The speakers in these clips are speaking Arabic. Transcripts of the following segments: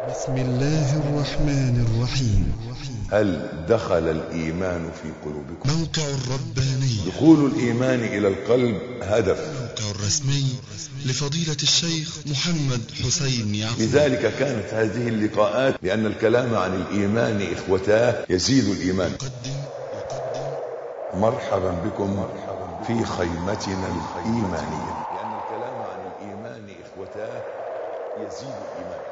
بسم الله الرحمن الرحيم. هل دخل الإيمان في قلوبكم؟ موقع الرباني. دخول الإيمان إلى القلب هدف. الموقع الرسمي لفضيلة الشيخ محمد حسين يعقوب. لذلك كانت هذه اللقاءات، لأن الكلام عن الإيمان إخوتاه يزيد الإيمان. مرحبا بكم في خيمتنا الإيمانية، لأن الكلام عن الإيمان إخوتاه يزيد الإيمان.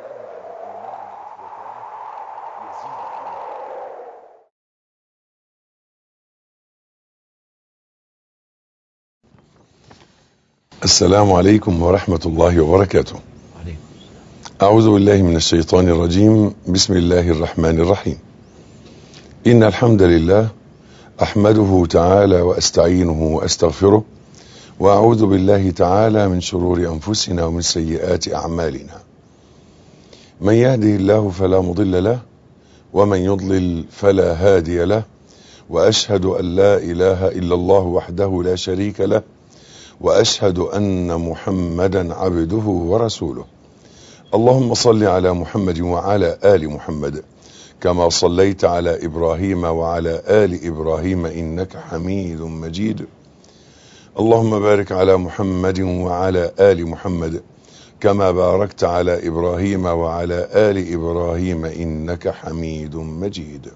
السلام عليكم ورحمة الله وبركاته. أعوذ بالله من الشيطان الرجيم. بسم الله الرحمن الرحيم. إن الحمد لله أحمده تعالى وأستعينه وأستغفره، وأعوذ بالله تعالى من شرور أنفسنا ومن سيئات أعمالنا. من يهده الله فلا مضل له، ومن يضلل فلا هادي له، وأشهد أن لا إله إلا الله وحده لا شريك له، وأشهد أن محمدا عبده ورسوله. اللهم صل على محمد وعلى آل محمد كما صليت على إبراهيم وعلى آل إبراهيم إنك حميد مجيد. اللهم بارك على محمد وعلى آل محمد كما باركت على إبراهيم وعلى آل إبراهيم إنك حميد مجيد.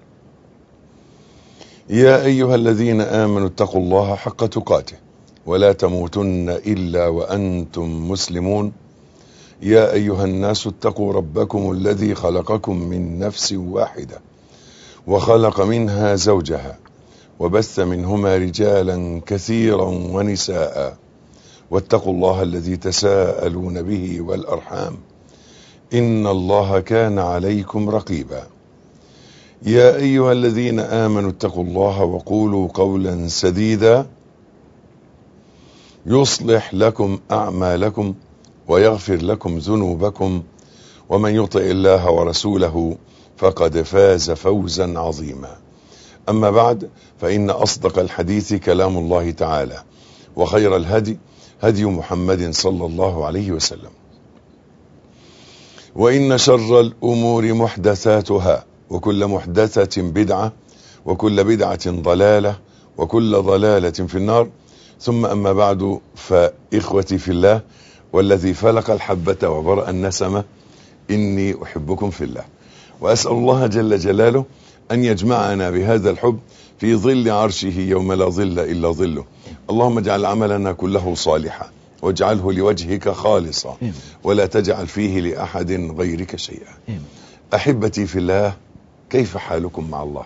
يا أيها الذين آمنوا اتقوا الله حق تقاته ولا تموتن إلا وأنتم مسلمون. يا أيها الناس اتقوا ربكم الذي خلقكم من نفس واحدة وخلق منها زوجها وبث منهما رجالا كثيرا ونساء، واتقوا الله الذي تساءلون به والأرحام إن الله كان عليكم رقيبا. يا أيها الذين آمنوا اتقوا الله وقولوا قولا سديدا يصلح لكم أعمالكم ويغفر لكم ذنوبكم، ومن يطع الله ورسوله فقد فاز فوزا عظيما. أما بعد، فإن أصدق الحديث كلام الله تعالى، وخير الهدي هدي محمد صلى الله عليه وسلم، وإن شر الأمور محدثاتها، وكل محدثة بدعة، وكل بدعة ضلالة، وكل ضلالة في النار. ثم أما بعد، فإخوتي في الله والذي فلق الحبة وبرأ النسمة، إني أحبكم في الله، وأسأل الله جل جلاله أن يجمعنا بهذا الحب في ظل عرشه يوم لا ظل إلا ظله. اللهم اجعل عملنا كله صالحا، واجعله لوجهك خالصا، ولا تجعل فيه لأحد غيرك شيئا. أحبتي في الله، كيف حالكم مع الله؟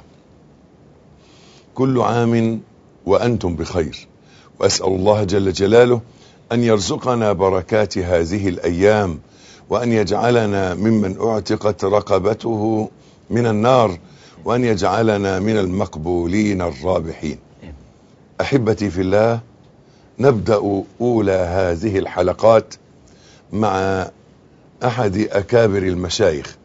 كل عام وأنتم بخير، وأسأل الله جل جلاله أن يرزقنا بركات هذه الأيام، وأن يجعلنا ممن أعتقت رقبته من النار، وأن يجعلنا من المقبولين الرابحين. أحبتي في الله، نبدأ أولى هذه الحلقات مع أحد أكابر المشايخ،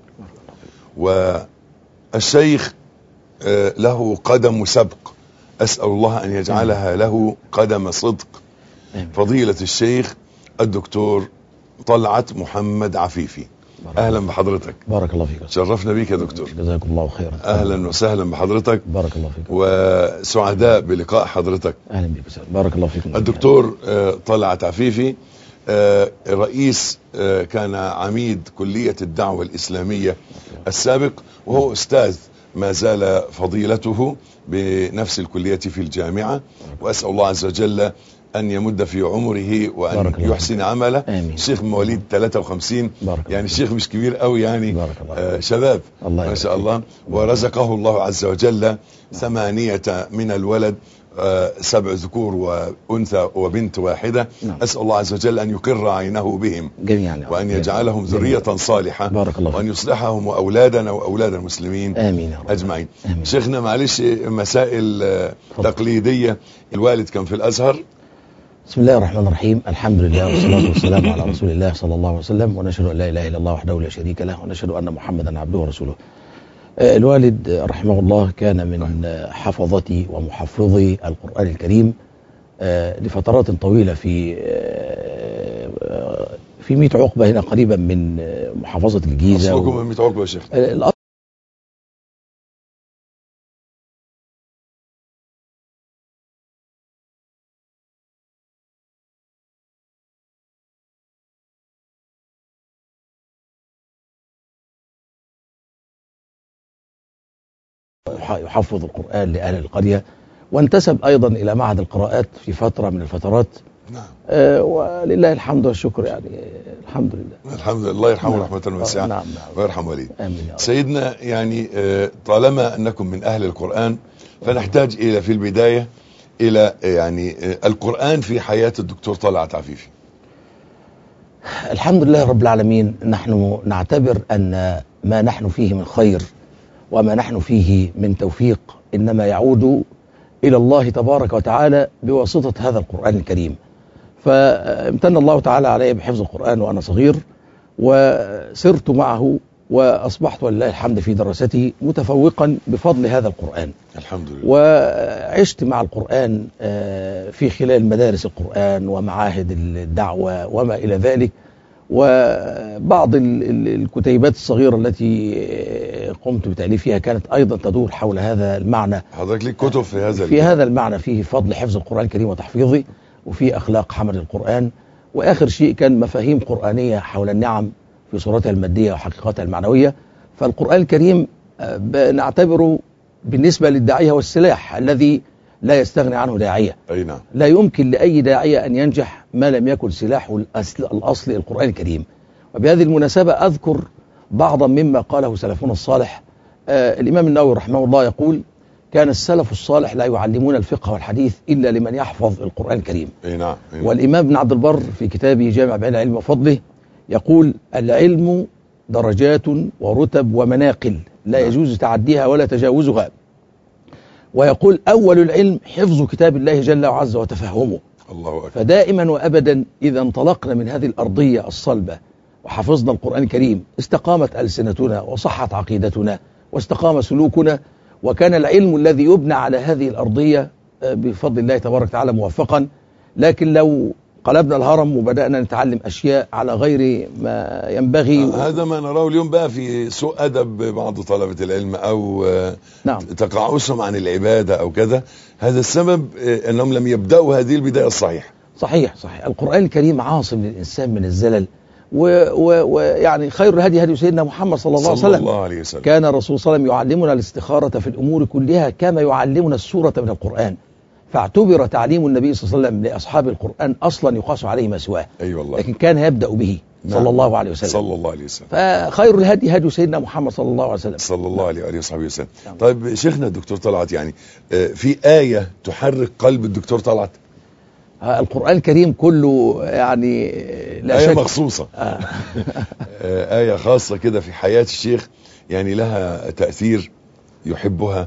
والشيخ له قدم سبق، أسأل الله أن يجعلها له قدم صدق. فضيلة الشيخ الدكتور طلعت محمد عفيفي، أهلا بحضرتك. بارك الله فيك. شرفنا بيك يا دكتور. جزاكم الله خيرا. أهلا وسهلا بحضرتك. بارك الله فيك. وسعداء بلقاء حضرتك. أهلا بك. بارك الله فيكم. الدكتور طلعت عفيفي رئيس، كان عميد كلية الدعوة الإسلامية السابق، وهو أستاذ ما زال فضيلته بنفس الكلية في الجامعة، وأسأل الله عز وجل أن يمد في عمره وأن يحسن عمله. الشيخ مواليد 53، يعني الشيخ مش كبير قوي، يعني شباب ما شاء الله. ورزقه الله عز وجل 8 من الولد، 7 ذكور وأنثى وبنت واحدة. أسأل الله عز وجل أن يقر عينه بهم جميعا، وأن يجعلهم ذرية صالحة، وأن يصلحهم وأولادنا وأولاد المسلمين أجمعين. شيخنا معلش مسائل تقليدية، الوالد كان في الأزهر. بسم الله الرحمن الرحيم. الحمد لله والصلاة والسلام على رسول الله صلى الله عليه وسلم، ونشهد أن لا إله إلا الله وحده لا شريك له، ونشهد أن محمدا عبده ورسوله. الوالد رحمه الله كان من حفظتي ومحفظي القرآن الكريم لفترات طويلة في في 100 عقبة هنا قريبا من محافظة الجيزة. أصلكم من 100 عقبة يا شيخ؟ يحفظ القرآن لأهل القرية، وانتسب أيضا إلى معهد القراءات في فترة من الفترات. نعم. ولله الحمد والشكر، يعني الحمد لله. الحمد لله، الله يرحمه رحمة واسعة. نعم. ويرحم والديه. آمين يا رب. سيدنا، يعني طالما أنكم من أهل القرآن فنحتاج إلى في البداية إلى يعني القرآن في حياة الدكتور طلعت عفيفي. الحمد لله رب العالمين. نحن نعتبر أن ما نحن فيه من خير وما نحن فيه من توفيق إنما يعود إلى الله تبارك وتعالى بواسطة هذا القرآن الكريم. فامتن الله تعالى علي بحفظ القرآن وأنا صغير، وسرت معه وأصبحت ولله الحمد في دراسته متفوقا بفضل هذا القرآن. الحمد لله. وعشت مع القرآن في خلال مدارس القرآن ومعاهد الدعوة وما إلى ذلك، وبعض الكتيبات الصغيرة التي قمت بتأليفها كانت أيضا تدور حول هذا المعنى. حضرتك ليك كتب في هذا المعنى، فيه فضل حفظ القرآن الكريم وتحفيظه، وفي أخلاق حمل القرآن، وآخر شيء كان مفاهيم قرآنية حول النعم في صورتها المادية وحقيقتها المعنوية. فالقرآن الكريم نعتبره بالنسبة للداعية والسلاح الذي لا يستغني عنه داعية. أي نعم. لا يمكن لأي داعية أن ينجح ما لم يكن سلاحه الأصلي القرآن الكريم. وبهذه المناسبة أذكر بعضا مما قاله سلفنا الصالح. الإمام النووي رحمه الله يقول: كان السلف الصالح لا يعلمون الفقه والحديث إلا لمن يحفظ القرآن الكريم. أي نعم. والإمام ابن عبد البر في كتابه جامع بيان العلم وفضله يقول: العلم درجات ورتب ومناقل لا يجوز تعديها ولا تجاوزها. ويقول: أول العلم حفظ كتاب الله جل وعز وتفهمه. الله أكبر. فدائما وأبدا إذا انطلقنا من هذه الأرضية الصلبة وحفظنا القرآن الكريم استقامت ألسنتنا وصحت عقيدتنا واستقام سلوكنا، وكان العلم الذي يبنى على هذه الأرضية بفضل الله تبارك وتعالى موفقا. لكن لو قلبنا الهرم وبدأنا نتعلم أشياء على غير ما ينبغي هذا ما نراه اليوم بقى في سوء أدب بعض طلبة العلم، أو نعم تقاعسهم عن العبادة أو كذا. هذا السبب أنهم لم يبدأوا هذه البداية الصحيحة. صحيح. القرآن الكريم عاصم للإنسان من الزلل، ويعني خير الهدي هدي سيدنا محمد صلى الله عليه وسلم. كان الرسول صلى الله عليه وسلم يعلمنا الاستخارة في الأمور كلها كما يعلمنا السورة من القرآن. فاعتبر تعليم النبي صلى الله عليه وسلم لأصحاب القرآن أصلا يقاس عليه ما سواه. أي والله. لكن كان يبدأ به صلى الله عليه وسلم. صلى الله عليه وسلم. فخير الهدي هدي سيدنا محمد صلى الله عليه وسلم. صلى الله عليه وآله وصحبه وسلم. طيب شيخنا الدكتور طلعت، يعني في آية تحرك قلب الدكتور طلعت؟ القرآن الكريم كله يعني لا آية شك مخصوصة. آية خاصة كده في حياة الشيخ، يعني لها تأثير يحبها.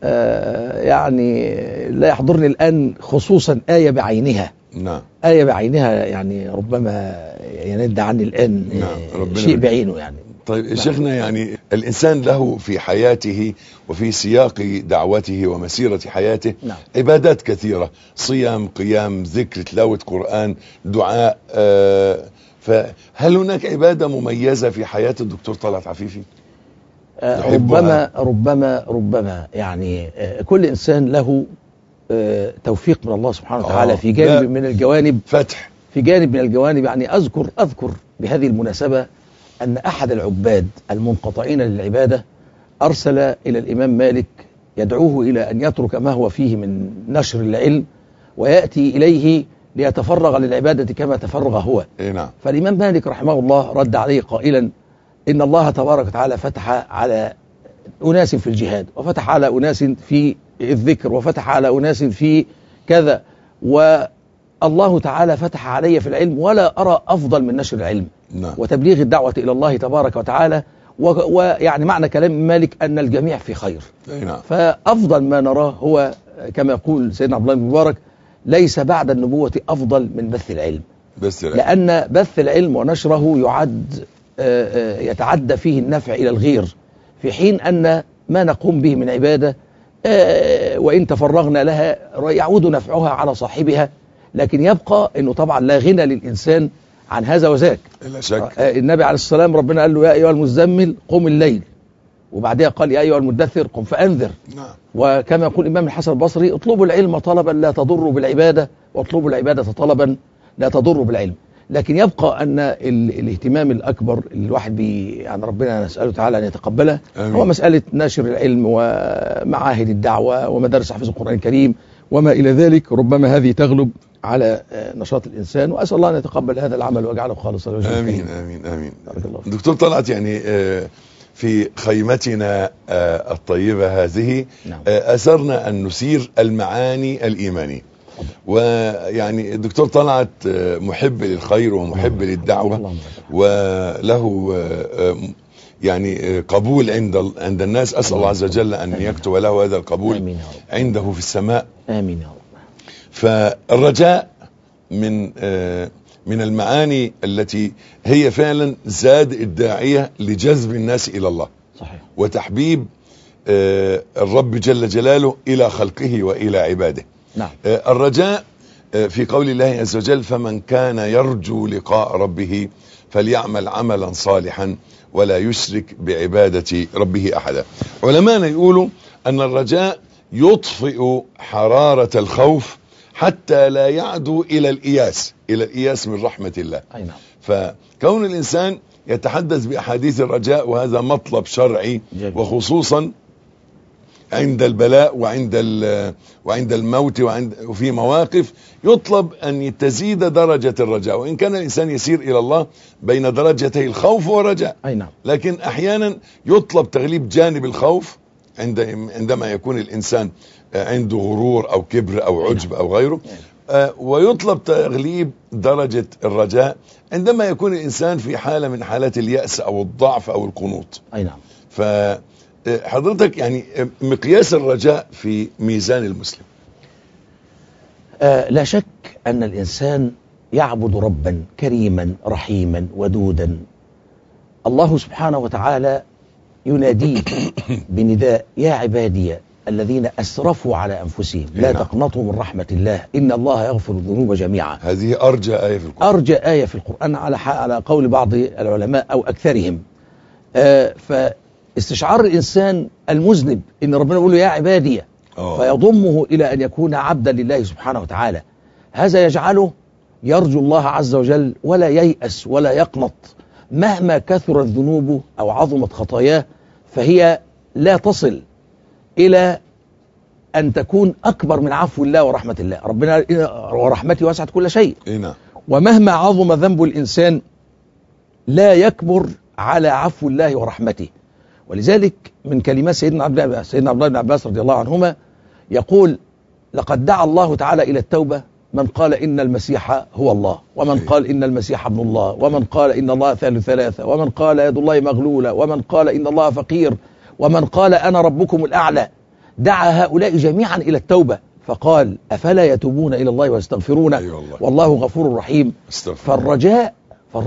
يعني لا يحضرني الآن خصوصا آية بعينها. نعم. آية بعينها يعني ربما يند عني الآن. نعم. شيء بعينه يعني. طيب نعم. شيخنا، يعني الإنسان له في حياته وفي سياق دعوته ومسيرة حياته نعم. عبادات كثيرة: صيام، قيام، ذكر، تلاوة قرآن، دعاء. فهل هناك عبادة مميزة في حياة الدكتور طلعت عفيفي؟ ربما يعني كل إنسان له توفيق من الله سبحانه وتعالى في جانب من الجوانب، فتح في جانب من الجوانب. يعني أذكر بهذه المناسبة أن أحد العباد المنقطعين للعبادة أرسل إلى الإمام مالك يدعوه إلى أن يترك ما هو فيه من نشر العلم ويأتي إليه ليتفرغ للعبادة كما تفرغ هو. نعم. فالإمام مالك رحمه الله رد عليه قائلا: إن الله تبارك وتعالى فتح على أناس في الجهاد، وفتح على أناس في الذكر، وفتح على أناس في كذا، والله تعالى فتح علي في العلم، ولا أرى أفضل من نشر العلم. نعم. وتبليغ الدعوة إلى الله تبارك وتعالى. ويعني معنى كلام مالك أن الجميع في خير. نعم. فأفضل ما نراه هو كما يقول سيدنا عبد الله بن مبارك: ليس بعد النبوة أفضل من بث العلم. لأن بث العلم ونشره يتعدى فيه النفع إلى الغير، في حين أن ما نقوم به من عبادة وإن تفرغنا لها يعود نفعها على صاحبها. لكن يبقى أنه طبعا لا غنى للإنسان عن هذا وذاك. لا شك. النبي عليه الصلاة والسلام ربنا قال له يا أيها المزمل قم الليل، وبعدها قال يا أيها المدثر قم فأنذر. نعم. وكما يقول الإمام الحسن البصري اطلبوا العلم طلبا لا تضروا بالعبادة، واطلبوا العبادة طلبا لا تضروا بالعلم. لكن يبقى أن الاهتمام الأكبر اللي الواحد يعني ربنا نسأله تعالى أن يتقبله هو مسألة نشر العلم ومعاهد الدعوة ومدارس حفظ القرآن الكريم وما إلى ذلك. ربما هذه تغلب على نشاط الإنسان، وأسأل الله أن يتقبل هذا العمل ويجعله خالصا لوجهه الكريم. آمين آمين آمين. دكتور طلعت، يعني في خيمتنا الطيبة هذه أسرنا أن نسير المعاني الإيمانية، ويعني الدكتور طلعت محب للخير ومحب للدعوة، وله يعني قبول عند الناس. أسأل الله عز وجل أن يكتب له هذا القبول عنده في السماء. آمين يا رب. فالرجاء من المعاني التي هي فعلا زاد الداعية لجذب الناس إلى الله. صحيح. وتحبيب الرب جل جلاله إلى خلقه وإلى عباده. نعم. الرجاء في قول الله عز وجل فمن كان يرجو لقاء ربه فليعمل عملا صالحا ولا يشرك بعبادة ربه أحدا. علماءنا يقولوا أن الرجاء يطفئ حرارة الخوف حتى لا يعدو إلى الإياس من رحمة الله. أي نعم. فكون الإنسان يتحدث بأحاديث الرجاء، وهذا مطلب شرعي جميل. وخصوصا عند البلاء وعند الموت وفي مواقف يطلب أن تزيد درجة الرجاء، وإن كان الإنسان يسير إلى الله بين درجتي الخوف والرجاء. أي نعم. لكن أحيانا يطلب تغليب جانب الخوف عندما يكون الإنسان عنده غرور أو كبر أو عجب أو غيره، ويطلب تغليب درجة الرجاء عندما يكون الإنسان في حالة من حالات اليأس أو الضعف أو القنوط. أي نعم. فحضرتك يعني مقياس الرجاء في ميزان المسلم. لا شك أن الإنسان يعبد ربا كريما رحيما ودودا. الله سبحانه وتعالى يناديه بنداء يا عبادي الذين أسرفوا على أنفسهم لا تقنطوا من رحمة الله إن الله يغفر الذنوب جميعا. هذه أرجى آية في القرآن. أرجى آية في القرآن على قول بعض العلماء أو أكثرهم. فاستشعار الإنسان المذنب إن ربنا يقول له يا عبادي فيضمه إلى أن يكون عبدا لله سبحانه وتعالى، هذا يجعله يرجو الله عز وجل ولا ييأس ولا يقنط مهما كثرت ذنوبه أو عظمت خطاياه، فهي لا تصل إلى أن تكون أكبر من عفو الله ورحمة الله. ربنا ورحمته وسعت كل شيء. ومهما عظم ذنب الإنسان لا يكبر على عفو الله ورحمته. ولذلك من كلمات سيدنا عبد الله بن عباس رضي الله عنهما يقول لقد دعا الله تعالى إلى التوبة من قال إن المسيح هو الله، ومن قال إن المسيح ابن الله، ومن قال إن الله ثالث ثلاثة، ومن قال يد الله مغلولة، ومن قال إن الله فقير، ومن قال أنا ربكم الأعلى. دعا هؤلاء جميعا إلى التوبة فقال أفلا يتوبون إلى الله ويستغفرونه والله غفور رحيم. فالرجاء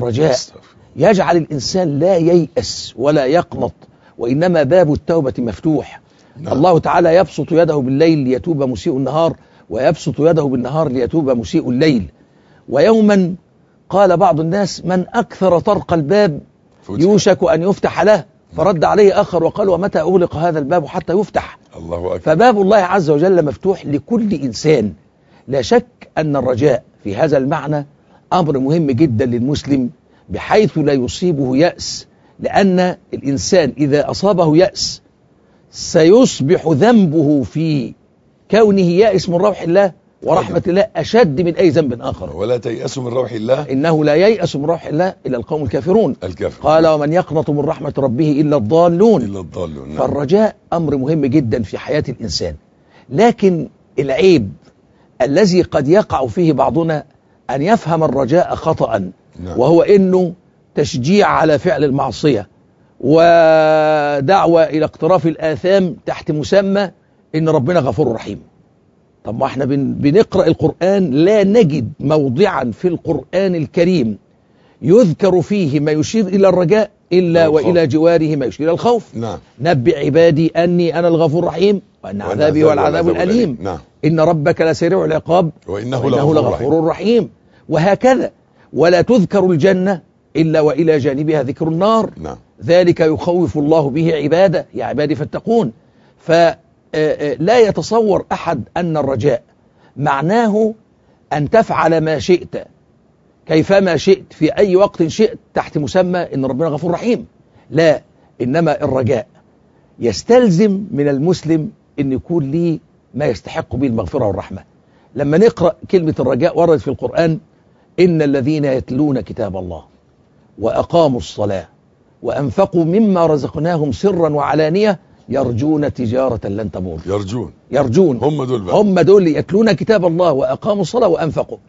يجعل الإنسان لا ييأس ولا يقنط، وإنما باب التوبة مفتوح. الله تعالى يبسط يده بالليل ليتوب مسيء النهار، ويبسط يده بالنهار ليتوب مسيء الليل. ويوما قال بعض الناس من أكثر طرق الباب يوشك أن يفتح له، فرد عليه آخر وقال ومتى أغلق هذا الباب حتى يفتح؟ الله أكبر. فباب الله عز وجل مفتوح لكل إنسان. لا شك أن الرجاء في هذا المعنى أمر مهم جدا للمسلم، بحيث لا يصيبه يأس، لأن الإنسان إذا أصابه يأس سيصبح ذنبه في كونه يائس من روح الله ورحمة الله أشد من أي ذنب آخر. ولا تيأسوا من روح الله إنه لا ييأس من روح الله إلا القوم الكافرون. قال ومن يقنط من رحمة ربه إلا الضالون. فالرجاء أمر مهم جدا في حياة الإنسان. لكن العيب الذي قد يقع فيه بعضنا أن يفهم الرجاء خطأ، وهو إنه تشجيع على فعل المعصية ودعوة إلى اقتراف الآثام تحت مسمى إن ربنا غفور رحيم. طب ما احنا بنقرأ القرآن لا نجد موضعا في القرآن الكريم يذكر فيه ما يشير إلى الرجاء إلا وإلى جواره ما يشير إلى الخوف. نبئ عبادي أني أنا الغفور الرحيم وأن عذابي هو العذاب الأليم. إن ربك لسريع العقاب وإنه لغفور رحيم. وهكذا. ولا تذكر الجنة إلا وإلى جانبها ذكر النار. نعم. ذلك يخوف الله به عباده، يا عبادي فاتقون. فلا يتصور أحد أن الرجاء معناه أن تفعل ما شئت كيفما شئت في أي وقت شئت تحت مسمى إن ربنا غفور رحيم. لا، إنما الرجاء يستلزم من المسلم أن يكون ليه ما يستحق به المغفرة والرحمة. لما نقرأ كلمة الرجاء وردت في القرآن: إن الذين يتلون كتاب الله وأقاموا الصلاة وأنفقوا مما رزقناهم سرا وعلانية يرجون تجارة لن تبور. يرجون هم دول بقى. هم دول يتلون كتاب الله وأقاموا الصلاة وأنفقوا.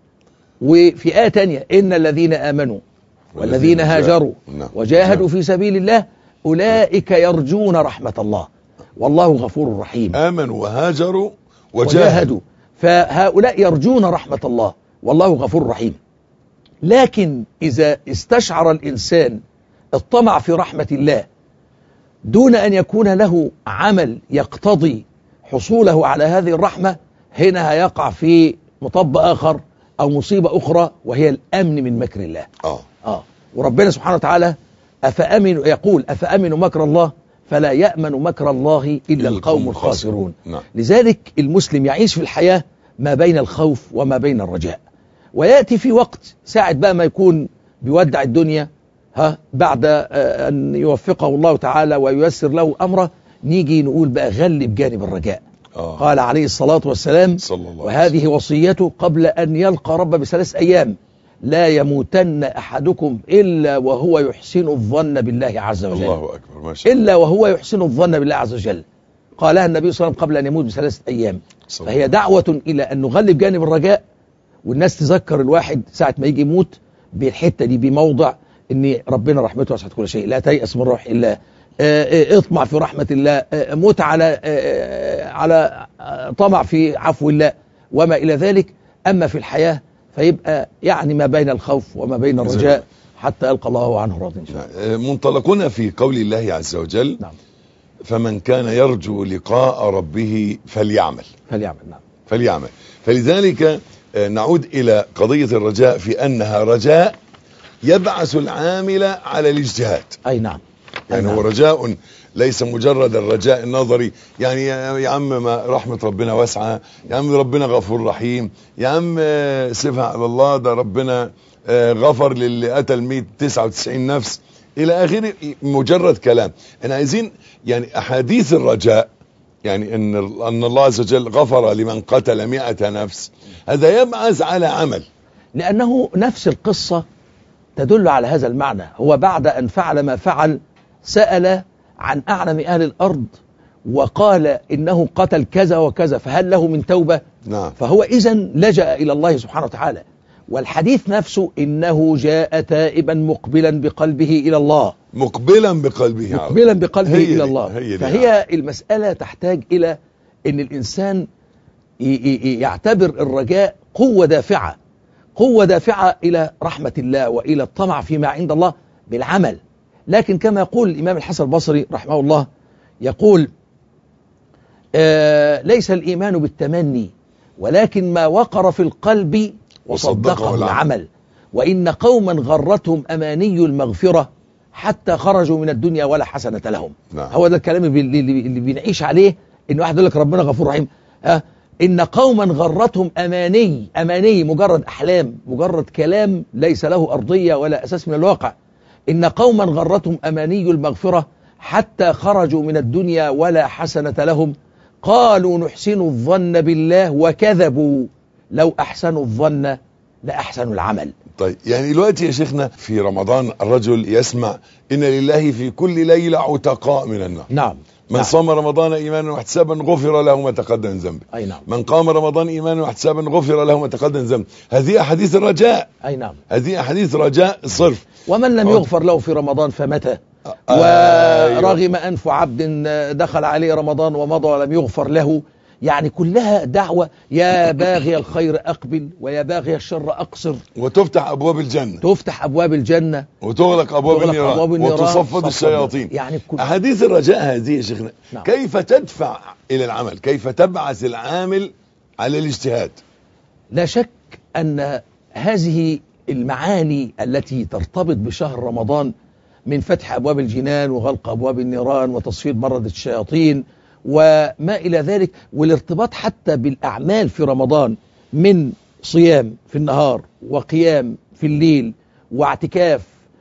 وفي آية تانية: إن الذين آمنوا والذين هاجروا وجاهدوا في سبيل الله أولئك يرجون رحمة الله والله غفور رحيم. آمنوا وهاجروا وجاهدوا، فهؤلاء يرجون رحمة الله والله غفور رحيم. لكن إذا استشعر الإنسان الطمع في رحمة الله دون أن يكون له عمل يقتضي حصوله على هذه الرحمة، هنا هيقع في مطب آخر أو مصيبة أخرى، وهي الأمن من مكر الله. وربنا سبحانه وتعالى يقول: أفأمنوا مكر الله فلا يأمن مكر الله إلا القوم الخاسرون. لذلك المسلم يعيش في الحياة ما بين الخوف وما بين الرجاء. ويأتي في وقت ساعة بقى ما يكون بيودع الدنيا بعد أن يوفقه الله تعالى وييسر له أمره، نيجي نقول بقى غلب جانب الرجاء. قال عليه الصلاة والسلام: وهذه وصيته قبل أن يلقى رب ب3 أيام: لا يموتن أحدكم إلا وهو يحسن الظن بالله عز وجل. الله أكبر، ما شاء الله. إلا وهو يحسن الظن بالله عز وجل. قالها النبي صلى الله عليه وسلم قبل أن يموت ب3 أيام. فهي دعوة إلى أن نغلب جانب الرجاء، والناس تذكر الواحد ساعة ما يجي يموت بالحتة دي بموضع إن ربنا رحمته وسعت كل شيء، لا تيأس من روح الله، اطمع في رحمة الله، موت على طمع في عفو الله وما إلى ذلك. أما في الحياة فيبقى يعني ما بين الخوف وما بين الرجاء حتى يلقى الله عنه راضٍ إن شاء الله. منطلقنا في قول الله عز وجل: نعم. فمن كان يرجو لقاء ربه فليعمل. نعم. فليعمل. فلذلك نعود إلى قضية الرجاء في أنها رجاء يبعث العامل على الاجتهاد. أي نعم. يعني هو رجاء ليس مجرد الرجاء النظري، يعني يا عم ما رحمة ربنا واسعة، يا عم ربنا غفور رحيم، يا عم سيبها على الله، ده ربنا غفر للي قتل 199 نفس إلى آخره، مجرد كلام. احنا عايزين يعني أحاديث الرجاء، يعني أن الله عز وجل غفر لمن قتل 100 نفس، هذا يبعث على عمل، لأنه نفس القصة تدل على هذا المعنى. هو بعد أن فعل ما فعل سأل عن أعلم أهل الأرض وقال إنه قتل كذا وكذا، فهل له من توبة؟ نعم. فهو إذن لجأ إلى الله سبحانه وتعالى. والحديث نفسه: إنه جاء تائبا مقبلا بقلبه إلى الله. مقبلا بقلبه إلى الله. فهي المسألة تحتاج إلى أن الإنسان يعتبر الرجاء قوة دافعة إلى رحمة الله وإلى الطمع فيما عند الله بالعمل. لكن كما يقول الإمام الحسن البصري رحمه الله، يقول: ليس الإيمان بالتمني ولكن ما وقر في القلب وصدقه العمل. وإن قوما غرتهم أماني المغفرة حتى خرجوا من الدنيا ولا حسنة لهم. نعم. هو ده الكلام اللي بنعيش عليه، إن واحد يقول لك ربنا غفور رحيم. إن قوما غرتهم أماني مجرد أحلام، مجرد كلام ليس له أرضية ولا أساس من الواقع. إن قوما غرتهم أماني المغفرة حتى خرجوا من الدنيا ولا حسنة لهم، قالوا نحسن الظن بالله وكذبوا، لو أحسنوا الظن لأحسنوا العمل. طيب يعني دلوقتي يا شيخنا في رمضان الرجل يسمع إن لله في كل ليلة عتقاء من النار. نعم. من صام رمضان إيمانا واحتسابا غفر له ما تقدم من ذنبه. أي نعم. من قام رمضان إيمانا واحتسابا غفر له ما تقدم من ذنبه. هذه أحاديث الرجاء. أي نعم. هذه أحاديث رجاء صرف. ومن لم يغفر له في رمضان فمتى؟ ورغم أنف عبد دخل عليه رمضان ومضى ولم يغفر له. يعني كلها دعوة: يا باغي الخير أقبل ويا باغي الشر أقصر. وتفتح أبواب الجنة، وتغلق أبواب النيران، وتصفد الشياطين. يعني أحاديث الرجاء هذه يا شيخنا. نعم. كيف تدفع إلى العمل؟ كيف تبعث العامل على الاجتهاد؟ لا شك أن هذه المعاني التي ترتبط بشهر رمضان من فتح أبواب الجنان وغلق أبواب النيران وتصفيد مرض الشياطين وما إلى ذلك، والارتباط حتى بالأعمال في رمضان من صيام في النهار وقيام في الليل واعتكاف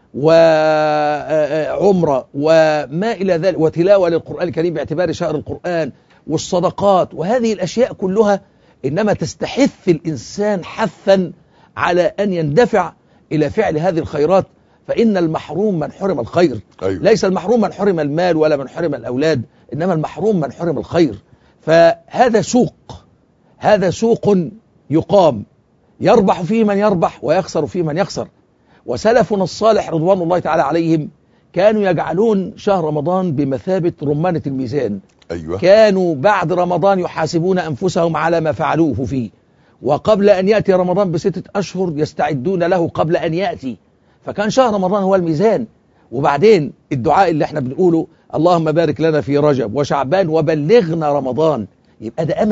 وعمرة وما إلى ذلك وتلاوة للقرآن الكريم باعتبار شهر القرآن والصدقات، وهذه الأشياء كلها إنما تستحث الإنسان حثا على أن يندفع إلى فعل هذه الخيرات، فإن المحروم من حرم الخير. أيوة. ليس المحروم من حرم المال ولا من حرم الأولاد، إنما المحروم من حرم الخير. فهذا سوق، هذا سوق يقام يربح فيه من يربح ويخسر فيه من يخسر. وسلفنا الصالح رضوان الله تعالى عليهم كانوا يجعلون شهر رمضان بمثابة رمانة الميزان. أيوة. كانوا بعد رمضان يحاسبون أنفسهم على ما فعلوه فيه، وقبل أن يأتي رمضان ب6 أشهر يستعدون له قبل أن يأتي. فكان شهر رمضان هو الميزان. وبعدين الدعاء اللي احنا بنقوله اللهم بارك لنا في رجب وشعبان وبلغنا رمضان، يبقى ده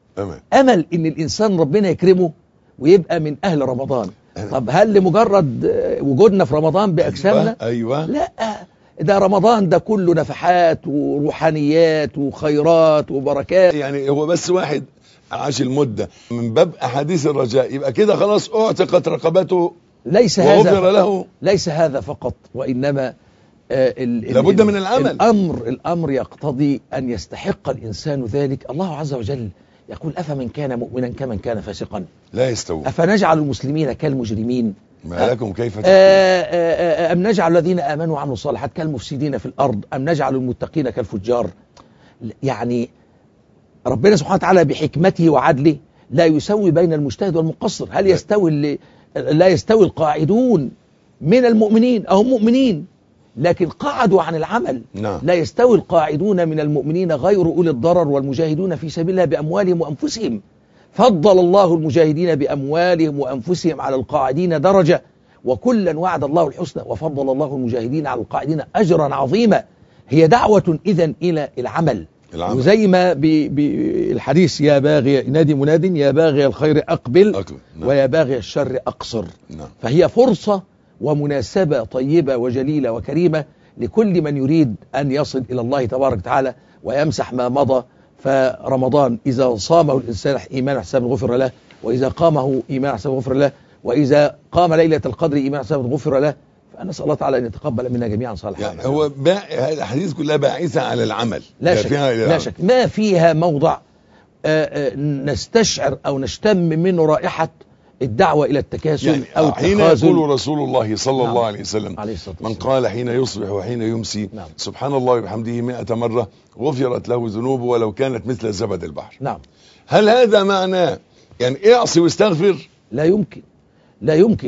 أمل إن الإنسان ربنا يكرمه ويبقى من أهل رمضان. طب هل لمجرد وجودنا في رمضان بأجسامنا؟ أيوة. لا، ده رمضان ده كله نفحات وروحانيات وخيرات وبركات. يعني هو بس واحد عاش المدة من باب أحاديث الرجاء يبقى كده خلاص اعتقت رقبته وغفر له. ليس هذا فقط، وإنما لابد من العمل. الأمر يقتضي أن يستحق الإنسان ذلك. الله عز وجل يقول أفمن كان مؤمنا كمن كان فاسقا لا يستوون، أفنجعل المسلمين كالمجرمين ما لكم كيف تحكمون أم نجعل الذين آمنوا وعملوا الصالحات كالمفسدين في الأرض أم نجعل المتقين كالفجار. يعني ربنا سبحانه وتعالى بحكمته وعدله لا يسوي بين المجتهد والمقصر. هل يستوي لا يستوي القاعدون من المؤمنين أهم مؤمنين لكن قعدوا عن العمل. نعم. لا يستوي القاعدون من المؤمنين غير أولي الضرر والمجاهدون في سبيل الله بأموالهم وأنفسهم. فضل الله المجاهدين بأموالهم وأنفسهم على القاعدين درجة وكلا وعد الله الحسنى وفضل الله المجاهدين على القاعدين أجرا عظيما. هي دعوة إذن إلى العمل. وزي ما بالحديث يا باغي ينادي مناد يا باغي الخير أقبل. نعم. ويا باغي الشر أقصر. نعم. فهي فرصة ومناسبة طيبة وجليلة وكريمة لكل من يريد أن يصل إلى الله تبارك وتعالى ويمسح ما مضى. فرمضان إذا صامه الإنسان إيمان حساب غفر له، وإذا قامه إيمان حساب غفر له، وإذا قام ليلة القدر إيمان حساب غفر له. فنسأل الله تعالى أن يتقبل منا جميعا صالح. يعني هو الحديث كلها باعثة على العمل. لا شك ما فيها موضع نستشعر أو نشتم منه رائحة الدعوة إلى التكاسل يعني أو حين يقول رسول الله صلى الله عليه وسلم من قال حين يصبح وحين يمسي نعم. سبحان الله وبحمده 100 مرة غفرت له ذنوبه ولو كانت مثل زبد البحر. نعم. هل هذا معناه يعني اعصي واستغفر؟ لا يمكن، لا يمكن.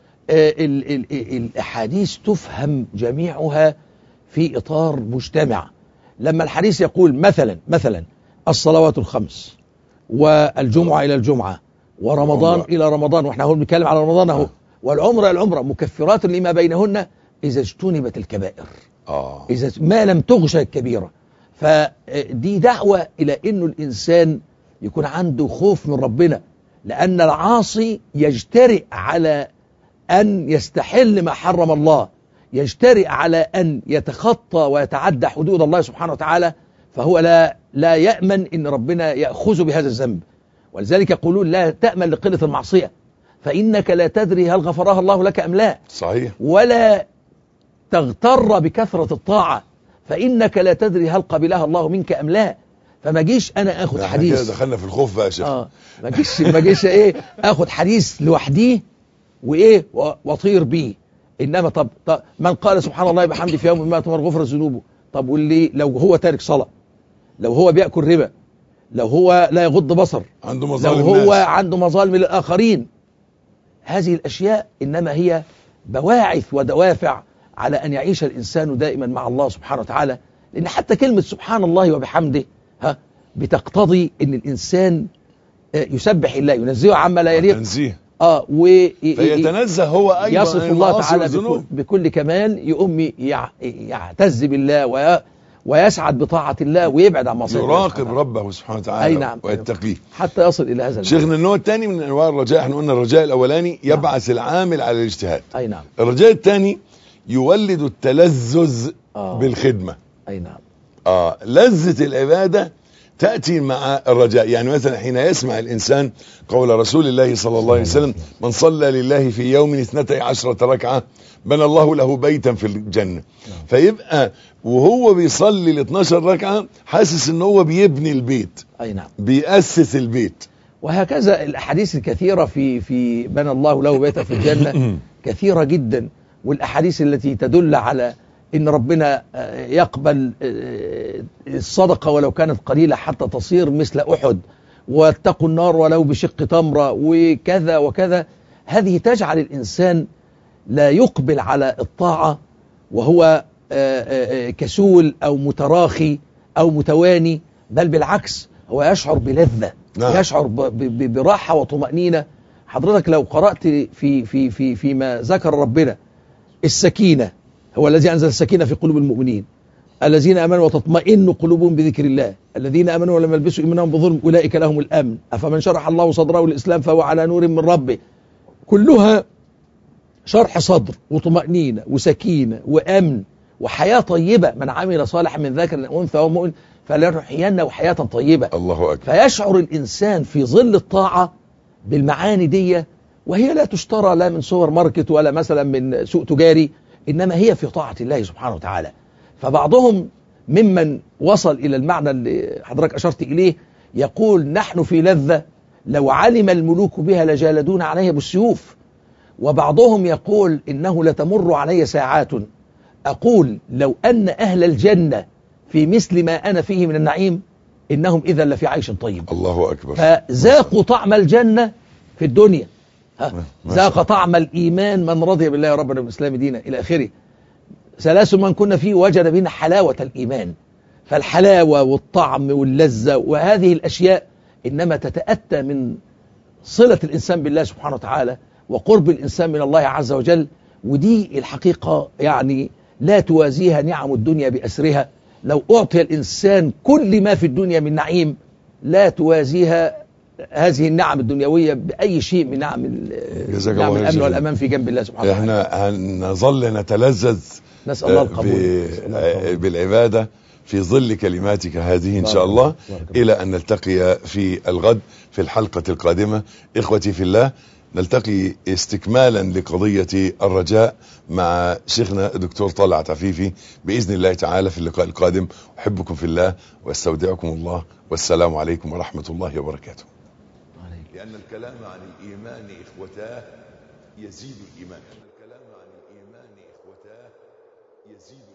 الأحاديث تفهم جميعها في إطار مجتمع. لما الحديث يقول مثلا الصلوات الخمس والجمعة إلى الجمعة ورمضان إلى رمضان، واحنا هو بنتكلم على رمضان اهو، والعمرة إلى العمرة مكفرات لما بينهن إذا اجتنبت الكبائر. إذا ما لم تغشى الكبيرة. فدي دعوة إلى إنه الإنسان يكون عنده خوف من ربنا، لأن العاصي يجترئ على أن يستحل ما حرم الله، يجترئ على أن يتخطى ويتعدى حدود الله سبحانه وتعالى، فهو لا يأمن إن ربنا يأخذ بهذا الذنب. ولذلك يقولون لا تأمن لقلة المعصية فإنك لا تدري هل غفرها الله لك أم لا. صحيح. ولا تغتر بكثرة الطاعة فإنك لا تدري هل قبلها الله منك أم لا. فما جيش أنا أخذ حديث كده دخلنا في الخوف بقى يا شيخ. ما جيش إيه أخذ حديث لوحديه وإيه وطير بيه. إنما طب من قال سبحان الله بحمده في يوم ما غفر ذنوبه. طب واللي لو هو تارك صلاة، لو هو بيأكل ربا، لو هو لا يغض بصر، عنده مظالم، لو هو عنده مظالم للآخرين، هذه الأشياء إنما هي بواعث ودوافع على أن يعيش الإنسان دائما مع الله سبحانه وتعالى. لأن حتى كلمة سبحان الله وبحمده بتقتضي أن الإنسان يسبح الله ينزهه عما لا يليق، تنزيه فيتنزه هو أيضا يصف الله تعالى بكل كمال، يقوم يعتز بالله ويسعد بطاعة الله ويبعد عن معصية الله يراقب سبحانه ربه سبحانه وتعالى أي نعم. ويتقيه حتى يصل إلى هذا المعنى. شيخنا النوع الثاني من انواع الرجاء، احنا قلنا الرجاء الاولاني يبعث العامل على الاجتهاد. أي نعم. الرجاء الثاني يولد التلذذ بالخدمة. أي نعم. لذة العبادة تأتي مع الرجاء. يعني مثلا حين يسمع الإنسان قول رسول الله صلى الله عليه وسلم: من صلى لله في يوم 12 ركعة بنى الله له بيتا في الجنة. فيبقى وهو بيصلي ال 12 ركعة حاسس ان هو بيبني البيت. أي نعم. بيأسس البيت. وهكذا الأحاديث الكثيرة في بنى الله له بيتا في الجنة كثيرة جدا، والأحاديث التي تدل على إن ربنا يقبل الصدقة ولو كانت قليلة حتى تصير مثل أحد، واتقوا النار ولو بشق تمرة، وكذا وكذا. هذه تجعل الإنسان لا يقبل على الطاعة وهو كسول أو متراخي أو متواني، بل بالعكس هو يشعر بلذة. نعم. يشعر براحة وطمأنينة. حضرتك لو قرأت فيما ذكر ربنا السكينة، هو الذي أنزل السكينة في قلوب المؤمنين الذين آمنوا وتطمئن قلوبهم بذكر الله، الذين آمنوا ولم يلبسوا إيمانهم بظلم أولئك لهم الأمن، أفمن شرح الله صدره للإسلام فهو على نور من ربه. كلها شرح صدر وطمأنينة وسكينة وأمن وحياة طيبة. من عمل صالحا من ذكر أو أنثى وهو مؤمن فلنحيينه حياة طيبة. الله أكبر. فيشعر الإنسان في ظل الطاعة بالمعاني دي، وهي لا تشترى لا من سوبر ماركت ولا مثلا من سوق تجاري، إنما هي في طاعة الله سبحانه وتعالى. فبعضهم ممن وصل إلى المعنى اللي حضرتك أشرت إليه يقول: نحن في لذة لو علم الملوك بها لجالدون عليها بالسيوف. وبعضهم يقول: إنه لتمر علي ساعات أقول لو أن أهل الجنة في مثل ما أنا فيه من النعيم إنهم إذا لفي عيش طيب. الله أكبر. فذاقوا طعم الجنة في الدنيا. ذاق طعم الإيمان من رضي بالله ربنا وبالإسلام دينا إلى آخره. ثلاث من كنا فيه وجد بنا حلاوة الإيمان. فالحلاوة والطعم واللذة وهذه الأشياء إنما تتأتى من صلة الإنسان بالله سبحانه وتعالى وقرب الإنسان من الله عز وجل. ودي الحقيقة يعني لا توازيها نعم الدنيا بأسرها. لو أعطي الإنسان كل ما في الدنيا من نعيم لا توازيها هذه النعم الدنيوية بأي شيء من نعم الأمن والأمان في جنب الله سبحانه وتعالى. احنا هنظل نتلذذ نسأل الله القبول بالعبادة في ظل كلماتك هذه إن شاء الله، إلى أن نلتقي في الغد في الحلقة القادمة. إخوتي في الله، نلتقي استكمالا لقضية الرجاء مع شيخنا دكتور طلعت عفيفي بإذن الله تعالى في اللقاء القادم. أحبكم في الله واستودعكم الله، والسلام عليكم ورحمة الله وبركاته. لأن الكلام عن الإيمان إخوتاه يزيد الإيمان. الكلام عن الإيمان إخوتاه يزيد